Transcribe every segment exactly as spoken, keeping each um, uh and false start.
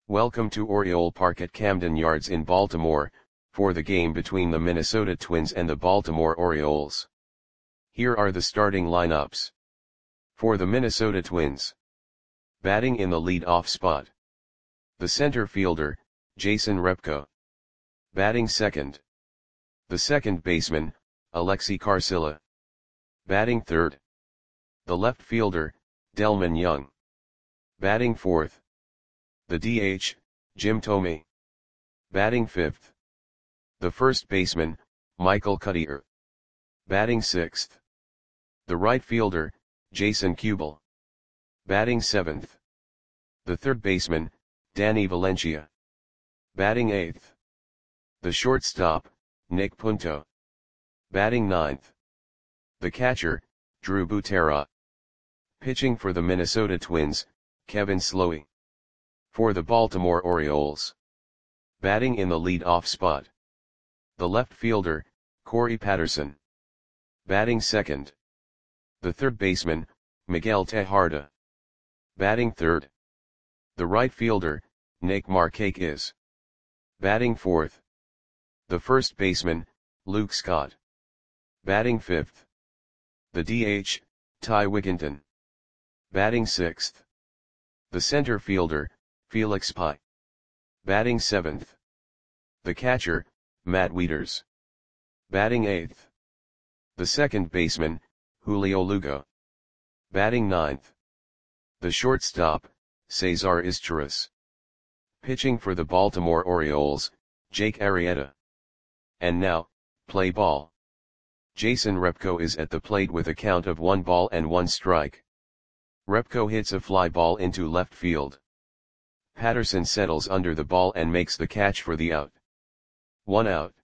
Welcome to Oriole Park at Camden Yards in Baltimore, for the game between the Minnesota Twins and the Baltimore Orioles. Here are the starting lineups. For the Minnesota Twins. Batting in the lead-off spot. The center fielder, Jason Repko. Batting second. The second baseman, Alexi Carcilla. Batting third. The left fielder, Delmon Young. Batting fourth. The D H, Jim Thome. Batting fifth. The first baseman, Michael Cuddyer. Batting sixth. The right fielder, Jason Kubel. Batting seventh. The third baseman, Danny Valencia. Batting eighth. The shortstop, Nick Punto. Batting ninth. The catcher, Drew Butera. Pitching for the Minnesota Twins, Kevin Slowey. For the Baltimore Orioles. Batting in the lead-off spot. The left fielder, Corey Patterson. Batting second. The third baseman, Miguel Tejada. Batting third. The right fielder, Nick Markakis. Batting fourth. The first baseman, Luke Scott. Batting fifth. The D H, Ty Wigginton. Batting sixth. The center fielder, Felix Pie. Batting seventh. The catcher, Matt Wieters. Batting eighth. The second baseman, Julio Lugo. Batting ninth. The shortstop, Cesar Izturis. Pitching for the Baltimore Orioles, Jake Arrieta. And now, play ball. Jason Repko is at the plate with a count of one ball and one strike. Repko hits a fly ball into left field. Patterson settles under the ball and makes the catch for the out. One out.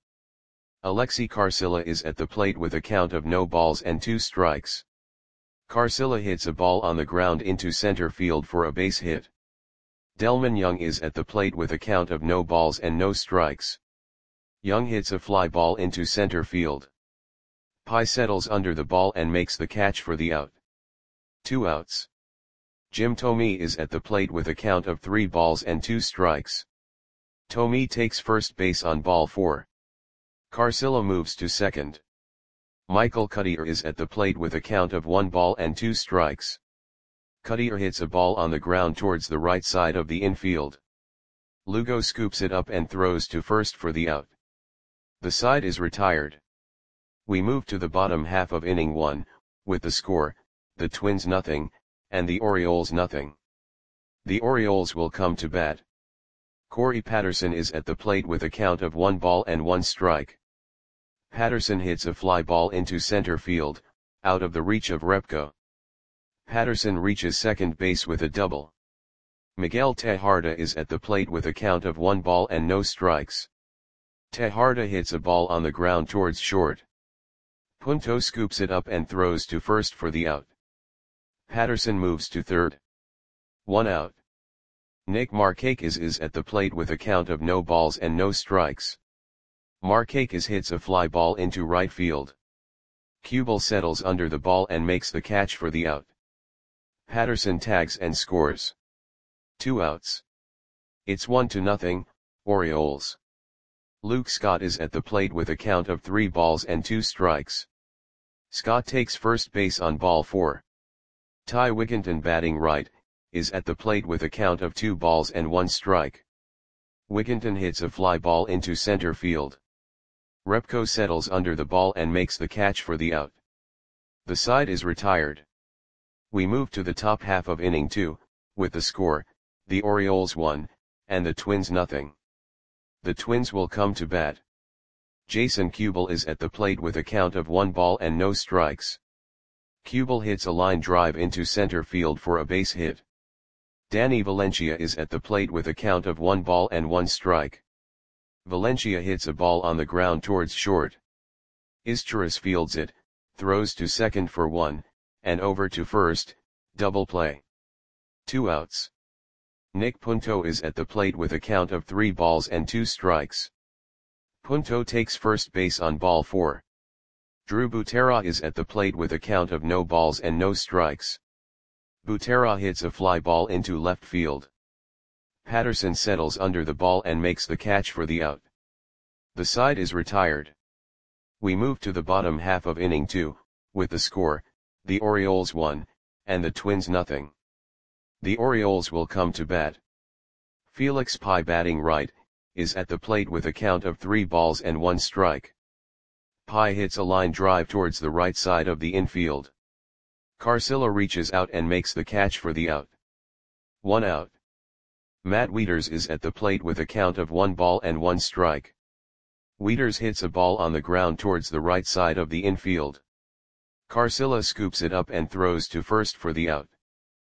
Alexi Carcilla is at the plate with a count of no balls and two strikes. Carcilla hits a ball on the ground into center field for a base hit. Delmon Young is at the plate with a count of no balls and no strikes. Young hits a fly ball into center field. Pie settles under the ball and makes the catch for the out. Two outs. Jim Thome is at the plate with a count of three balls and two strikes. Thome takes first base on ball four. Carcilla moves to second. Michael Cuddyer is at the plate with a count of one ball and two strikes. Cuddyer hits a ball on the ground towards the right side of the infield. Lugo scoops it up and throws to first for the out. The side is retired. We move to the bottom half of inning one, with the score, the Twins nothing, and the Orioles nothing. The Orioles will come to bat. Corey Patterson is at the plate with a count of one ball and one strike. Patterson hits a fly ball into center field, out of the reach of Repko. Patterson reaches second base with a double. Miguel Tejada is at the plate with a count of one ball and no strikes. Tejada hits a ball on the ground towards short. Punto scoops it up and throws to first for the out. Patterson moves to third. One out. Nick Markakis is at the plate with a count of no balls and no strikes. Markakis hits a fly ball into right field. Kubel settles under the ball and makes the catch for the out. Patterson tags and scores. Two outs. It's one to nothing, Orioles. Luke Scott is at the plate with a count of three balls and two strikes. Scott takes first base on ball four. Ty Wigginton, batting right, is at the plate with a count of two balls and one strike. Wigginton hits a fly ball into center field. Repko settles under the ball and makes the catch for the out. The side is retired. We move to the top half of inning two, with the score, the Orioles one, and the Twins nothing. The Twins will come to bat. Jason Kubel is at the plate with a count of one ball and no strikes. Kubel hits a line drive into center field for a base hit. Danny Valencia is at the plate with a count of one ball and one strike. Valencia hits a ball on the ground towards short. Izturis fields it, throws to second for one, and over to first, double play. Two outs. Nick Punto is at the plate with a count of three balls and two strikes. Punto takes first base on ball four. Drew Butera is at the plate with a count of no balls and no strikes. Butera hits a fly ball into left field. Patterson settles under the ball and makes the catch for the out. The side is retired. We move to the bottom half of inning two, with the score, the Orioles one, and the Twins nothing. The Orioles will come to bat. Felix Pie, batting right, is at the plate with a count of three balls and one strike. Pie hits a line drive towards the right side of the infield. Carcillo reaches out and makes the catch for the out. One out. Matt Wieters is at the plate with a count of one ball and one strike. Wieters hits a ball on the ground towards the right side of the infield. Carcillo scoops it up and throws to first for the out.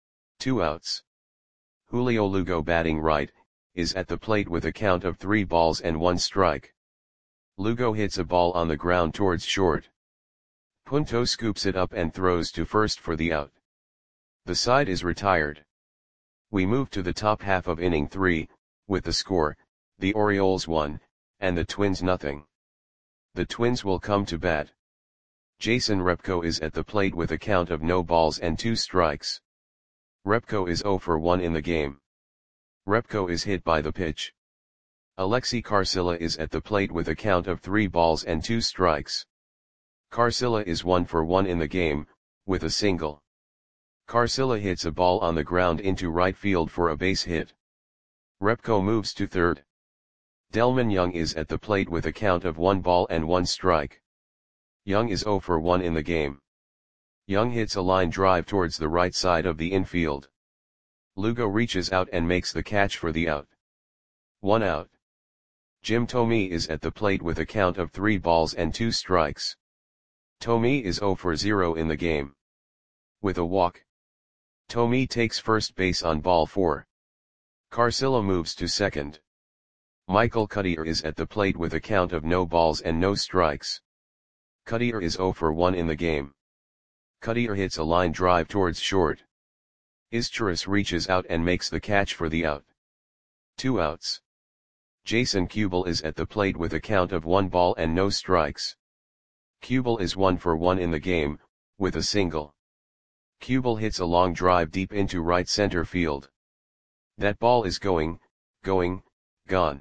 Two outs. Julio Lugo, batting right, is at the plate with a count of three balls and one strike. Lugo hits a ball on the ground towards short. Punto scoops it up and throws to first for the out. The side is retired. We move to the top half of inning three, with the score, the Orioles one, and the Twins nothing. The Twins will come to bat. Jason Repko is at the plate with a count of no balls and two strikes. Repko is zero for one in the game. Repko is hit by the pitch. Alexi Carcillo is at the plate with a count of three balls and two strikes. Carcillo is one for one in the game, with a single. Carcillo hits a ball on the ground into right field for a base hit. Repko moves to third. Delmon Young is at the plate with a count of one ball and one strike. Young is zero for one in the game. Young hits a line drive towards the right side of the infield. Lugo reaches out and makes the catch for the out. One out. Jim Thome is at the plate with a count of three balls and two strikes. Thome is zero for zero in the game. With a walk, Thome takes first base on ball four. Carcillo moves to second. Michael Cuddyer is at the plate with a count of no balls and no strikes. Cuddyer is zero for one in the game. Cuddyer hits a line drive towards short. Izturis reaches out and makes the catch for the out. Two outs. Jason Kubel is at the plate with a count of one ball and no strikes. Kubel is one for one in the game, with a single. Kubel hits a long drive deep into right center field. That ball is going, going, gone.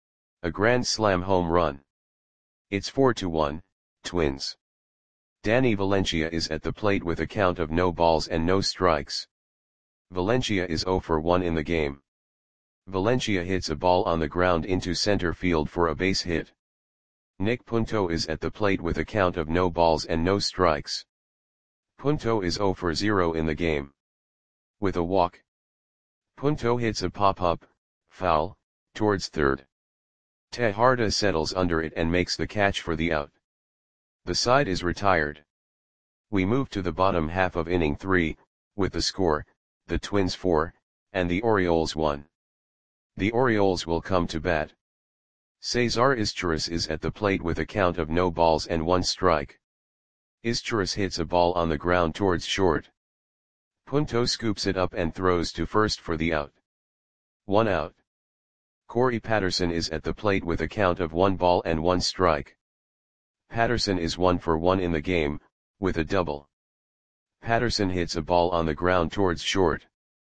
A grand slam home run. It's four to one, Twins. Danny Valencia is at the plate with a count of no balls and no strikes. Valencia is zero for one in the game. Valencia hits a ball on the ground into center field for a base hit. Nick Punto is at the plate with a count of no balls and no strikes. Punto is zero for zero in the game. With a walk, Punto hits a pop-up, foul, towards third. Tejada settles under it and makes the catch for the out. The side is retired. We move to the bottom half of inning three, with the score, the Twins four, and the Orioles one. The Orioles will come to bat. Cesar Izturis is at the plate with a count of no balls and one strike. Izturis hits a ball on the ground towards short. Punto scoops it up and throws to first for the out. One out. Corey Patterson is at the plate with a count of one ball and one strike. Patterson is one for one in the game, with a double. Patterson hits a ball on the ground towards short.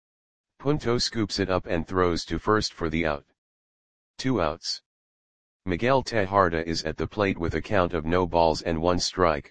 Punto scoops it up and throws to first for the out. Two outs. Miguel Tejada is at the plate with a count of no balls and one strike.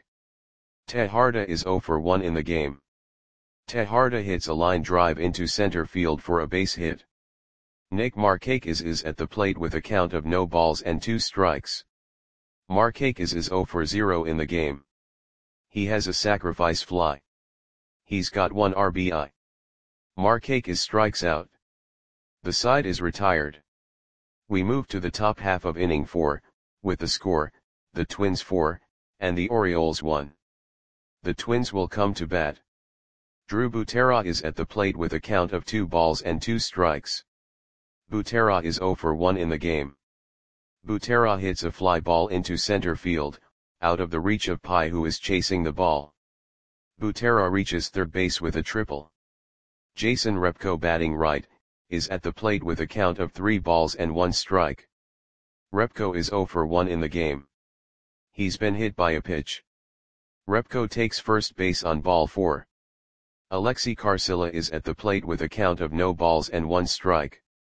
Tejada is zero for one in the game. Tejada hits a line drive into center field for a base hit. Nick Markakis is at the plate with a count of no balls and two strikes. Markakis is zero for zero in the game. He has a sacrifice fly. He's got one R B I. Markakis strikes out. The side is retired. We move to the top half of inning four, with the score, the Twins four, and the Orioles one. The Twins will come to bat. Drew Butera is at the plate with a count of two balls and two strikes. Butera is zero for one in the game. Butera hits a fly ball into center field, out of the reach of Pie, who is chasing the ball. Butera reaches third base with a triple. Jason Repko, batting right, is at the plate with a count of three balls and one strike. Repko is zero for one in the game. He's been hit by a pitch. Repko takes first base on ball four. Alexi Carcillo is at the plate with a count of no balls and one strike.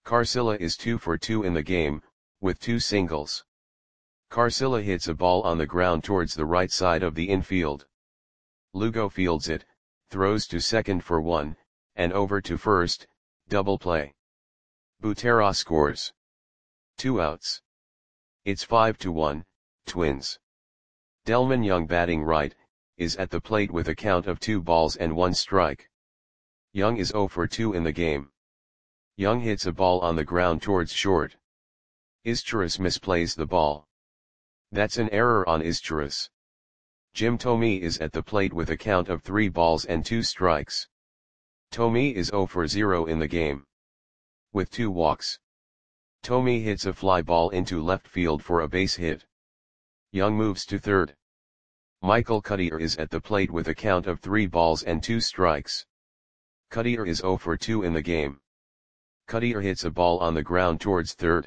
Carcilla is two for two in the game, with two singles. Carcilla hits a ball on the ground towards the right side of the infield. Lugo fields it, throws to second for one, and over to first, double play. Butera scores. Two outs. It's five to one, Twins. Delman Young batting right, is at the plate with a count of two balls and one strike. Young is zero for two in the game. Young hits a ball on the ground towards short. Izturis misplays the ball. That's an error on Izturis. Jim Thome is at the plate with a count of three balls and two strikes. Thome is zero for zero in the game. With two walks. Thome hits a fly ball into left field for a base hit. Young moves to third. Michael Cuddyer is at the plate with a count of three balls and two strikes. Cuddyer is zero for two in the game. Cuddyer hits a ball on the ground towards third.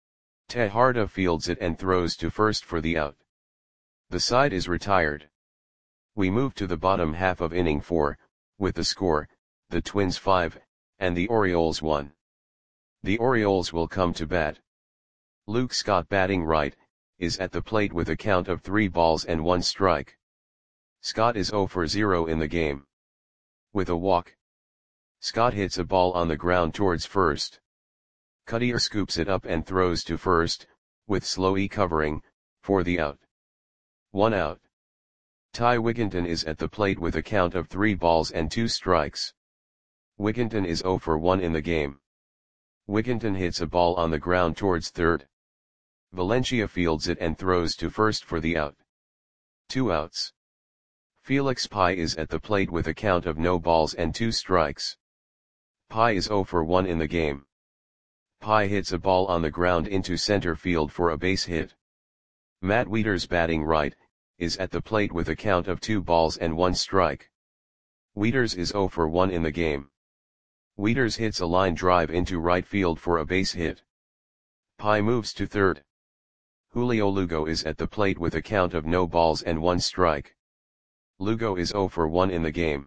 Tejada fields it and throws to first for the out. The side is retired. We move to the bottom half of inning four, with the score, the Twins five, and the Orioles one. The Orioles will come to bat. Luke Scott batting right, is at the plate with a count of three balls and one strike. Scott is zero for zero in the game. With a walk. Scott hits a ball on the ground towards first. Cuddyer scoops it up and throws to first, with Slowey covering, for the out. One out. Ty Wigginton is at the plate with a count of three balls and two strikes. Wigginton is zero for one in the game. Wigginton hits a ball on the ground towards third. Valencia fields it and throws to first for the out. Two outs. Felix Pye is at the plate with a count of no balls and two strikes. Pye is zero for one in the game. Pye hits a ball on the ground into center field for a base hit. Matt Wieters batting right, is at the plate with a count of two balls and one strike. Wieters is zero for one in the game. Wieters hits a line drive into right field for a base hit. Pye moves to third. Julio Lugo is at the plate with a count of no balls and one strike. Lugo is zero for one in the game.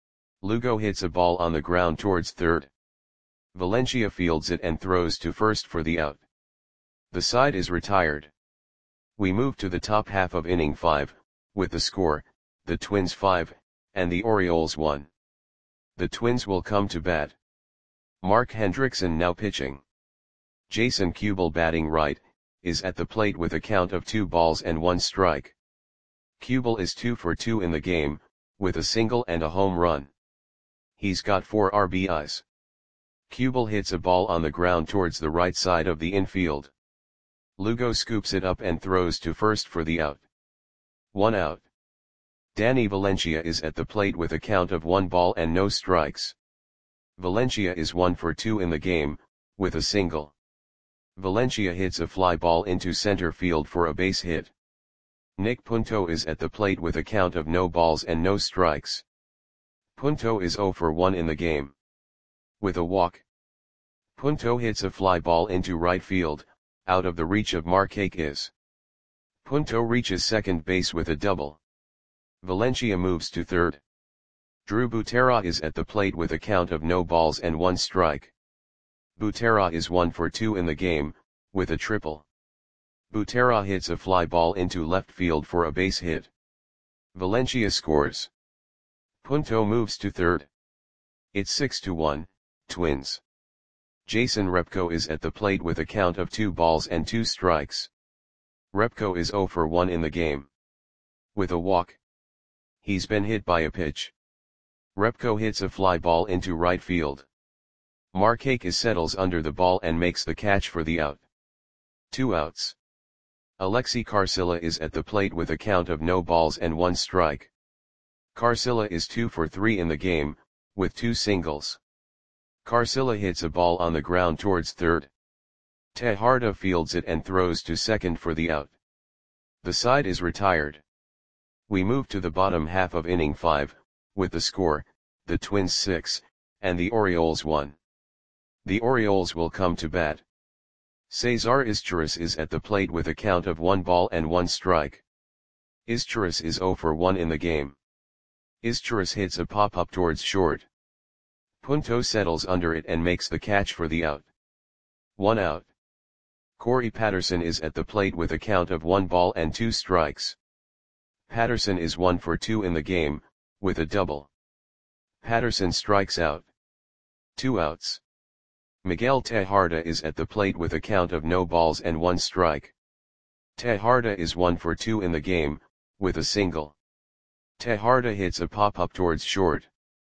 Lugo hits a ball on the ground towards third. Valencia fields it and throws to first for the out. The side is retired. We move to the top half of inning five, with the score, the Twins five, and the Orioles one. The Twins will come to bat. Mark Hendrickson now pitching. Jason Kubel batting right, is at the plate with a count of two balls and one strike. Kubel is two for two in the game, with a single and a home run. He's got four R B Is. Kubel hits a ball on the ground towards the right side of the infield. Lugo scoops it up and throws to first for the out. One out. Danny Valencia is at the plate with a count of one ball and no strikes. Valencia is one for two in the game, with a single. Valencia hits a fly ball into center field for a base hit. Nick Punto is at the plate with a count of no balls and no strikes. Punto is zero for one in the game. With a walk. Punto hits a fly ball into right field, out of the reach of Markakis. Punto reaches second base with a double. Valencia moves to third. Drew Butera is at the plate with a count of no balls and one strike. Butera is one for two in the game, with a triple. Butera hits a fly ball into left field for a base hit. Valencia scores. Punto moves to third. It's six to one, Twins. Jason Repko is at the plate with a count of two balls and two strikes. Repko is zero for one in the game. With a walk. He's been hit by a pitch. Repko hits a fly ball into right field. Markakis settles under the ball and makes the catch for the out. Two outs. Alexi Carcilla is at the plate with a count of no balls and one strike. Carcilla is two for three in the game, with two singles. Carcilla hits a ball on the ground towards third. Tejada fields it and throws to second for the out. The side is retired. We move to the bottom half of inning five, with the score, the Twins six, and the Orioles one. The Orioles will come to bat. Cesar Izturis is at the plate with a count of one ball and one strike. Izturis is zero for one in the game. Izturis hits a pop-up towards short. Punto settles under it and makes the catch for the out. One out. Corey Patterson is at the plate with a count of one ball and two strikes. Patterson is one for two in the game, with a double. Patterson strikes out. Two outs. Miguel Tejada is at the plate with a count of no balls and one strike. Tejada is one for two in the game, with a single. Tejada hits a pop-up towards short.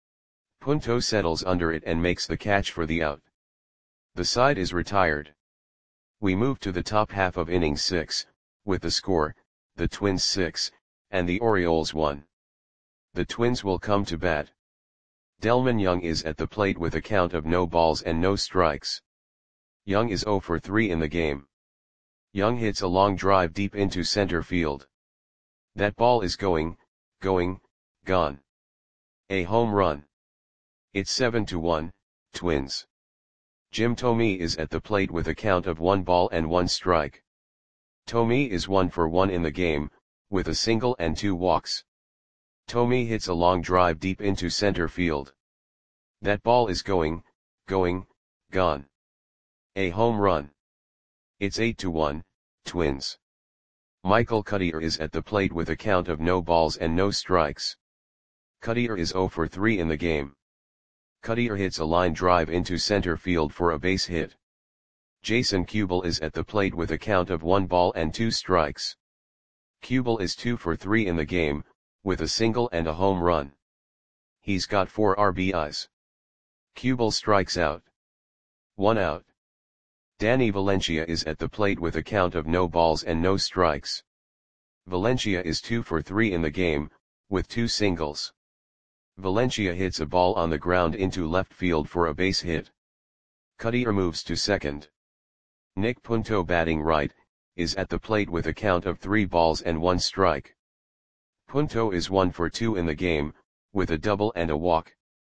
Punto settles under it and makes the catch for the out. The side is retired. We move to the top half of inning six, with the score, the Twins six, and the Orioles one. The Twins will come to bat. Delmon Young is at the plate with a count of no balls and no strikes. Young is zero for three in the game. Young hits a long drive deep into center field. That ball is going, going, gone. A home run. It's seven to one, Twins. Jim Thome is at the plate with a count of one ball and one strike. Thome is one for one in the game, with a single and two walks. Thome hits a long drive deep into center field. That ball is going, going, gone. A home run. It's eight to one, Twins. Michael Cuddyer is at the plate with a count of no balls and no strikes. Cuddyer is zero for three in the game. Cuddyer hits a line drive into center field for a base hit. Jason Kubel is at the plate with a count of one ball and two strikes. Kubel is two for three in the game, with a single and a home run. He's got four R B Is. Kubel strikes out. One out. Danny Valencia is at the plate with a count of no balls and no strikes. Valencia is two for three in the game, with two singles. Valencia hits a ball on the ground into left field for a base hit. Cuddyer moves to second. Nick Punto, batting right, is at the plate with a count of three balls and one strike. Punto is one for two in the game, with a double and a walk.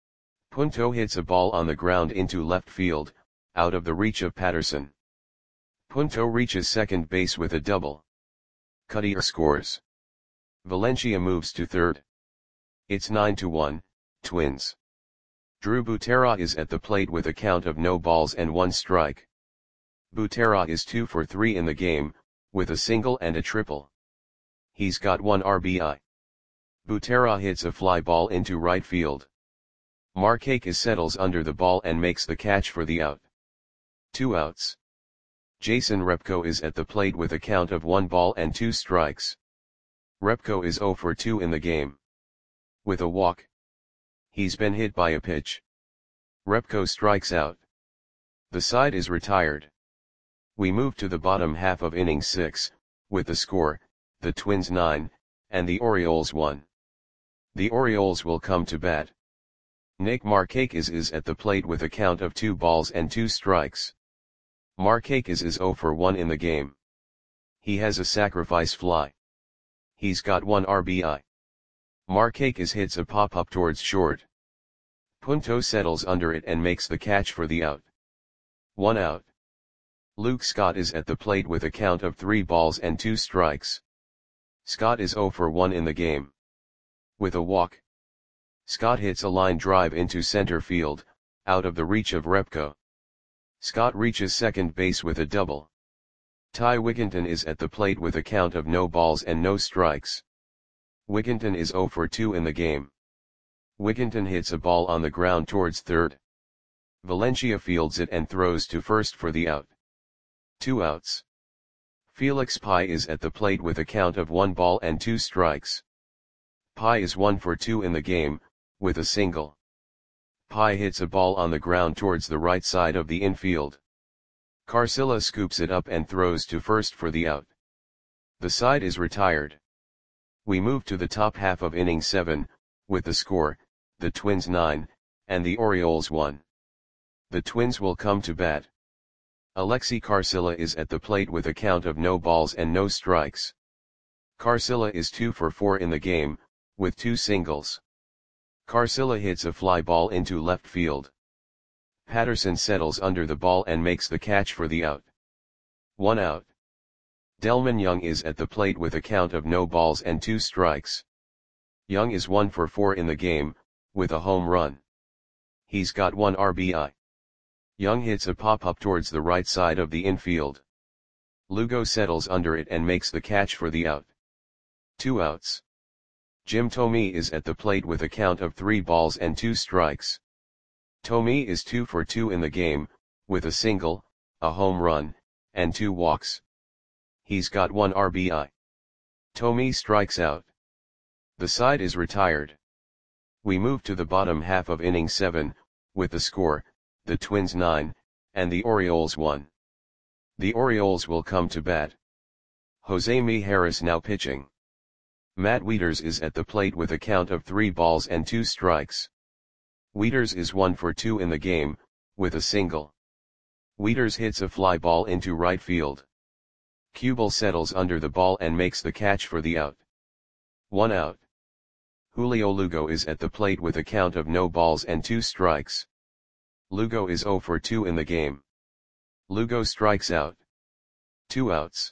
Punto hits a ball on the ground into left field, out of the reach of Patterson. Punto reaches second base with a double. Cuddyer scores. Valencia moves to third. It's nine to one, Twins. Drew Butera is at the plate with a count of no balls and one strike. Butera is two for three in the game, with a single and a triple. He's got one R B I. Butera hits a fly ball into right field. Markakis settles under the ball and makes the catch for the out. Two outs. Jason Repko is at the plate with a count of one ball and two strikes. Repko is zero for two in the game. With a walk. He's been hit by a pitch. Repko strikes out. The side is retired. We move to the bottom half of inning six, with the score, the Twins nine, and the Orioles one. The Orioles will come to bat. Nick Markakis is at the plate with a count of two balls and two strikes. Markakis is zero for one in the game. He has a sacrifice fly. He's got one R B I. Markakis hits a pop-up towards short. Punto settles under it and makes the catch for the out. One out. Luke Scott is at the plate with a count of three balls and two strikes. Scott is zero for one in the game. With a walk. Scott hits a line drive into center field, out of the reach of Repko. Scott reaches second base with a double. Ty Wigginton is at the plate with a count of no balls and no strikes. Wigginton is zero for two in the game. Wigginton hits a ball on the ground towards third. Valencia fields it and throws to first for the out. Two outs. Felix Pie is at the plate with a count of one ball and two strikes. Pie is one for two in the game, with a single. Pie hits a ball on the ground towards the right side of the infield. Carcilla scoops it up and throws to first for the out. The side is retired. We move to the top half of inning seven, with the score, the Twins nine, and the Orioles one. The Twins will come to bat. Alexi Carcilla is at the plate with a count of no balls and no strikes. Carcilla is two for four in the game, with two singles. Carcilla hits a fly ball into left field. Patterson settles under the ball and makes the catch for the out. One out. Delmon Young is at the plate with a count of no balls and two strikes. Young is one for four in the game, with a home run. He's got one R B I. Young hits a pop-up towards the right side of the infield. Lugo settles under it and makes the catch for the out. Two outs. Jim Thome is at the plate with a count of three balls and two strikes. Thome is two for two in the game, with a single, a home run, and two walks. He's got one R B I. Thome strikes out. The side is retired. We move to the bottom half of inning seven, with the score, the Twins nine, and the Orioles one. The Orioles will come to bat. Jose Mijares now pitching. Matt Wieters is at the plate with a count of three balls and two strikes. Wieters is one for two in the game, with a single. Wieters hits a fly ball into right field. Kubel settles under the ball and makes the catch for the out. One out. Julio Lugo is at the plate with a count of no balls and two strikes. Lugo is zero for two in the game. Lugo strikes out. Two outs.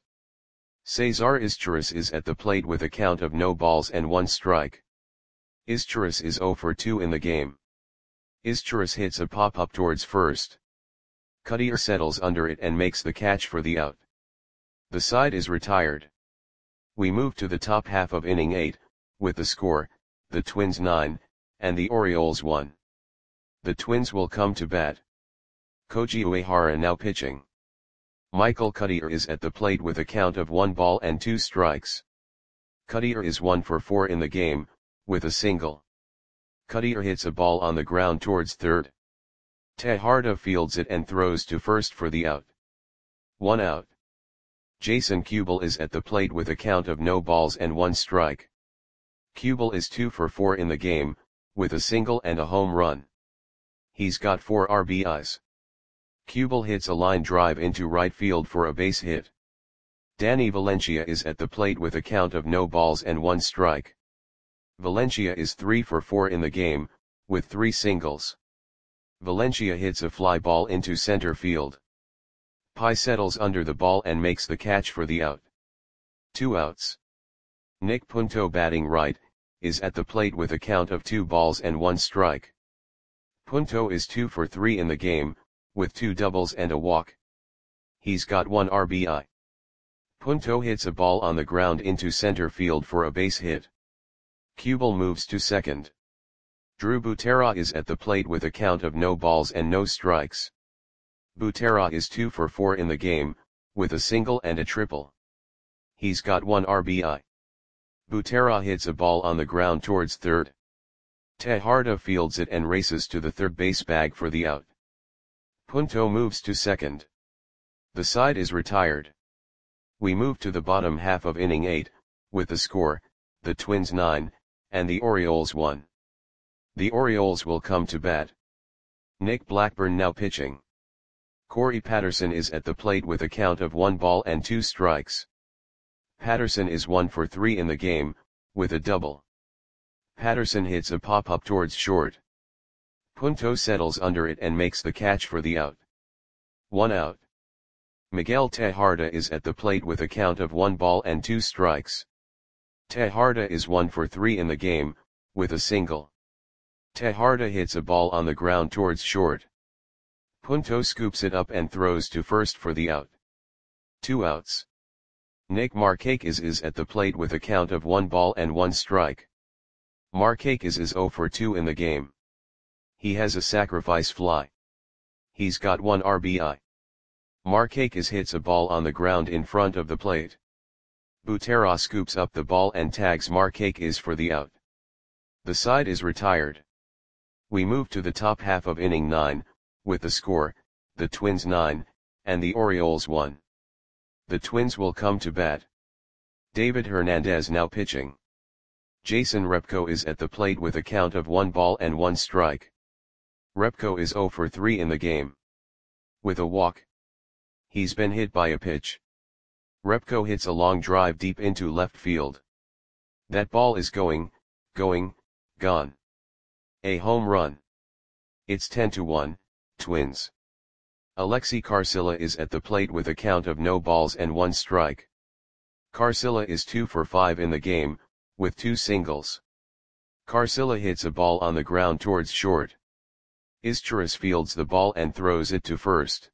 Cesar Izturis is at the plate with a count of no balls and one strike. Izturis is zero for two in the game. Izturis hits a pop-up towards first. Cutter settles under it and makes the catch for the out. The side is retired. We move to the top half of inning eight, with the score, the Twins nine, and the Orioles one. The Twins will come to bat. Koji Uehara now pitching. Michael Cutter is at the plate with a count of one ball and two strikes. Cutter is one for four in the game, with a single. Cutter hits a ball on the ground towards third. Tejada fields it and throws to first for the out. One out. Jason Kubel is at the plate with a count of no balls and one strike. Kubel is two for four in the game, with a single and a home run. He's got four R B Is. Kubel hits a line drive into right field for a base hit. Danny Valencia is at the plate with a count of no balls and one strike. Valencia is three for four in the game, with three singles. Valencia hits a fly ball into center field. Pai settles under the ball and makes the catch for the out. Two outs. Nick Punto batting right, is at the plate with a count of two balls and one strike. Punto is two for three in the game, with two doubles and a walk. He's got one R B I. Punto hits a ball on the ground into center field for a base hit. Kubel moves to second. Drew Butera is at the plate with a count of no balls and no strikes. Butera is two for four in the game, with a single and a triple. He's got one R B I. Butera hits a ball on the ground towards third. Tejada fields it and races to the third base bag for the out. Punto moves to second. The side is retired. We move to the bottom half of inning eight, with the score, the Twins nine, and the Orioles one. The Orioles will come to bat. Nick Blackburn now pitching. Corey Patterson is at the plate with a count of one ball and two strikes. Patterson is one for three in the game, with a double. Patterson hits a pop-up towards short. Punto settles under it and makes the catch for the out. One out. Miguel Tejada is at the plate with a count of one ball and two strikes. Tejada is one for three in the game, with a single. Tejada hits a ball on the ground towards short. Punto scoops it up and throws to first for the out. Two outs. Nick Markakis is at the plate with a count of one ball and one strike. Markakis is zero for two in the game. He has a sacrifice fly. He's got one R B I. Markakis hits a ball on the ground in front of the plate. Butera scoops up the ball and tags Markakis for the out. The side is retired. We move to the top half of inning nine, with the score, the Twins nine, and the Orioles one. The Twins will come to bat. David Hernandez now pitching. Jason Repko is at the plate with a count of one ball and one strike. Repko is zero for three in the game. With a walk. He's been hit by a pitch. Repko hits a long drive deep into left field. That ball is going, going, gone. A home run. It's ten to one, Twins. Alexi Carcilla is at the plate with a count of no balls and one strike. Carcilla is two for five in the game, with two singles. Carcilla hits a ball on the ground towards short. Izturis fields the ball and throws it to first.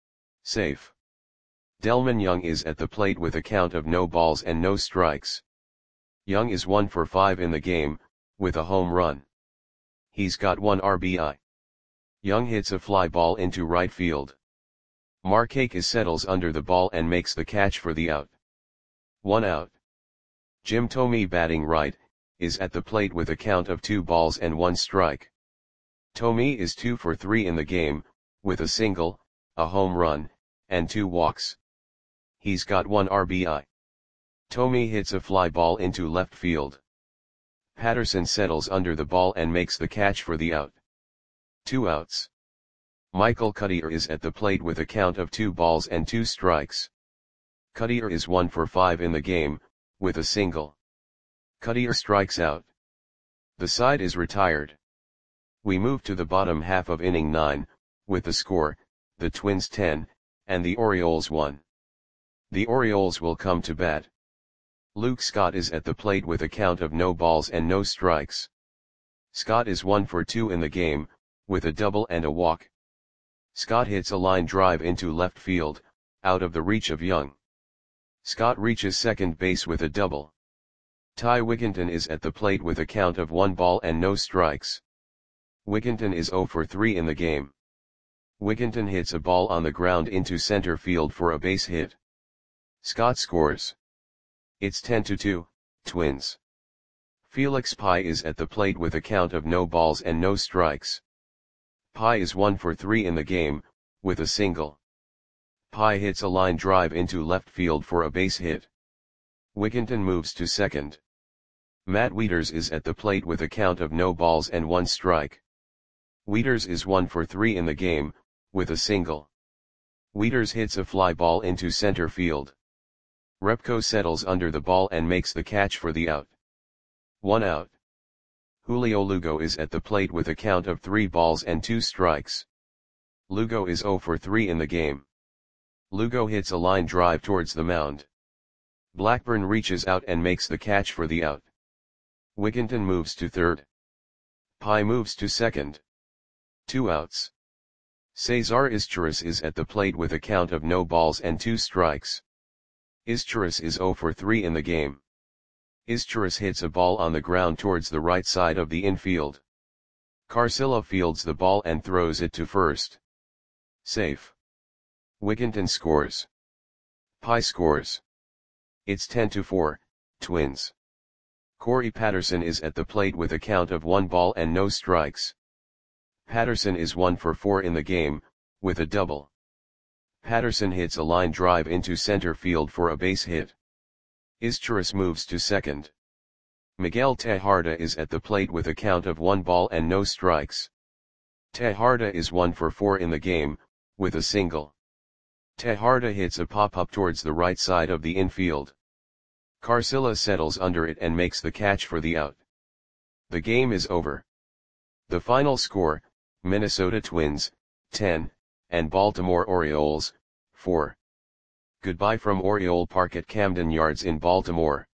Safe. Delman Young is at the plate with a count of no balls and no strikes. Young is one for five in the game, with a home run. He's got one R B I. Young hits a fly ball into right field. Markakis settles under the ball and makes the catch for the out. One out. Jim Thome, batting right, is at the plate with a count of two balls and one strike. Thome is two for three in the game, with a single, a home run, and two walks. He's got one R B I. Thome hits a fly ball into left field. Patterson settles under the ball and makes the catch for the out. Two outs. Michael Cuddyer is at the plate with a count of two balls and two strikes. Cuddyer is one for five in the game, with a single. Cuddyer strikes out. The side is retired. We move to the bottom half of inning nine, with the score, the Twins ten, and the Orioles one. The Orioles will come to bat. Luke Scott is at the plate with a count of no balls and no strikes. Scott is one for two in the game, with a double and a walk. Scott hits a line drive into left field, out of the reach of Young. Scott reaches second base with a double. Ty Wigginton is at the plate with a count of one ball and no strikes. Wigginton is zero for three in the game. Wigginton hits a ball on the ground into center field for a base hit. Scott scores. It's ten to two, Twins. Felix Pye is at the plate with a count of no balls and no strikes. Pye is one for three in the game, with a single. Pye hits a line drive into left field for a base hit. Wigginton moves to second. Matt Wieters is at the plate with a count of no balls and one strike. Wieters is one for three in the game, with a single. Wieters hits a fly ball into center field. Repko settles under the ball and makes the catch for the out. One out. Julio Lugo is at the plate with a count of three balls and two strikes. Lugo is zero for three in the game. Lugo hits a line drive towards the mound. Blackburn reaches out and makes the catch for the out. Wigginton moves to third. Pye moves to second. Two outs. Cesar Izturis is at the plate with a count of no balls and two strikes. Izturis is zero for three in the game. Izturis hits a ball on the ground towards the right side of the infield. Carcillo fields the ball and throws it to first. Safe. Wigginton scores. Pye scores. It's ten to four, Twins. Corey Patterson is at the plate with a count of one ball and no strikes. Patterson is one for four in the game, with a double. Patterson hits a line drive into center field for a base hit. Izturis moves to second. Miguel Tejada is at the plate with a count of one ball and no strikes. Tejada is one for four in the game, with a single. Tejada hits a pop-up towards the right side of the infield. Carcillo settles under it and makes the catch for the out. The game is over. The final score, Minnesota Twins, ten, and Baltimore Orioles, four. Goodbye from Oriole Park at Camden Yards in Baltimore.